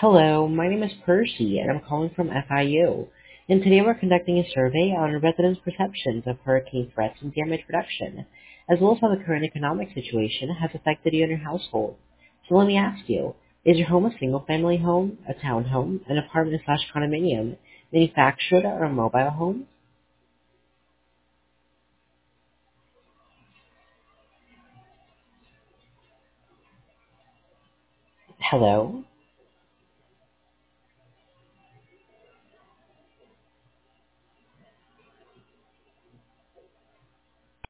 Hello, my name is Percy, and I'm calling from FIU. And today we're conducting a survey on residents' perceptions of hurricane threats and damage reduction, as well as how the current economic situation has affected you and your household. So let me ask you, is your home a single-family home, a townhome, an apartment/condominium, manufactured, or a mobile home? Hello?